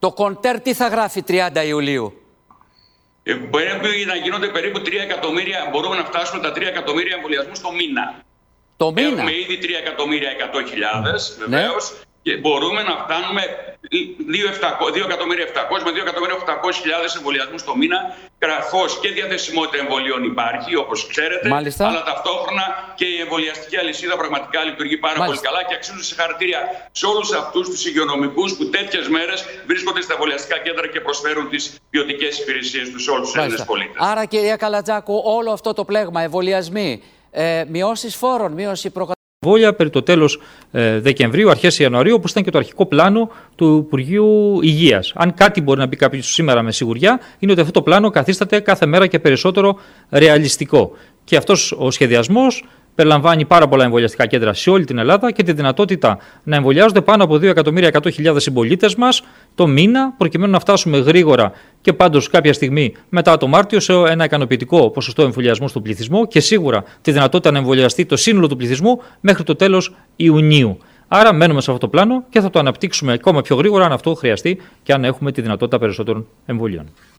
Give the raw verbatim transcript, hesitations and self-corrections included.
Το κοντέρ τι θα γράφει τριάντα Ιουλίου? Ε, μπορεί να γίνονται περίπου τρία εκατομμύρια, μπορούμε να φτάσουμε τα τρία εκατομμύρια εμβολιασμούς το μήνα. Το μήνα. Έχουμε ήδη τρία εκατομμύρια εκατό χιλιάδες βεβαίως. Ναι. Και μπορούμε να φτάνουμε δύο εκατομμύρια επτακόσιες με δύο εκατομμύρια οκτακόσιες χιλιάδες εμβολιασμούς το μήνα, καθώς και διαθεσιμότητα εμβολίων υπάρχει, όπως ξέρετε. Μάλιστα. Αλλά ταυτόχρονα και η εμβολιαστική αλυσίδα πραγματικά λειτουργεί πάρα Μάλιστα. πολύ καλά και αξίζουν συγχαρητήρια σε όλους αυτούς τους υγειονομικούς που τέτοιες μέρες βρίσκονται στα εμβολιαστικά κέντρα και προσφέρουν τις ποιοτικές υπηρεσίες τους σε όλους τους Έλληνες πολίτες. Άρα, κυρία Καλατζάκου, όλο αυτό το πλέγμα, εμβολιασμοί, ε, μειώσεις φόρων, μείωση προκαταβολών. Εμβόλια περί το τέλος ε, Δεκεμβρίου, αρχές Ιανουαρίου, όπως ήταν και το αρχικό πλάνο του Υπουργείου Υγείας. Αν κάτι μπορεί να πει κάποιος σήμερα με σιγουριά, είναι ότι αυτό το πλάνο καθίσταται κάθε μέρα και περισσότερο ρεαλιστικό. Και αυτός ο σχεδιασμός περιλαμβάνει πάρα πολλά εμβολιαστικά κέντρα σε όλη την Ελλάδα και τη δυνατότητα να εμβολιάζονται πάνω από δύο εκατομμύρια εκατό χιλιάδες συμπολίτες μας το μήνα, προκειμένου να φτάσουμε γρήγορα και πάντως κάποια στιγμή μετά το Μάρτιο σε ένα ικανοποιητικό ποσοστό εμβολιασμού στον πληθυσμό και σίγουρα τη δυνατότητα να εμβολιαστεί το σύνολο του πληθυσμού μέχρι το τέλος Ιουνίου. Άρα μένουμε σε αυτό το πλάνο και θα το αναπτύξουμε ακόμα πιο γρήγορα αν αυτό χρειαστεί και αν έχουμε τη δυνατότητα περισσότερων εμβολίων.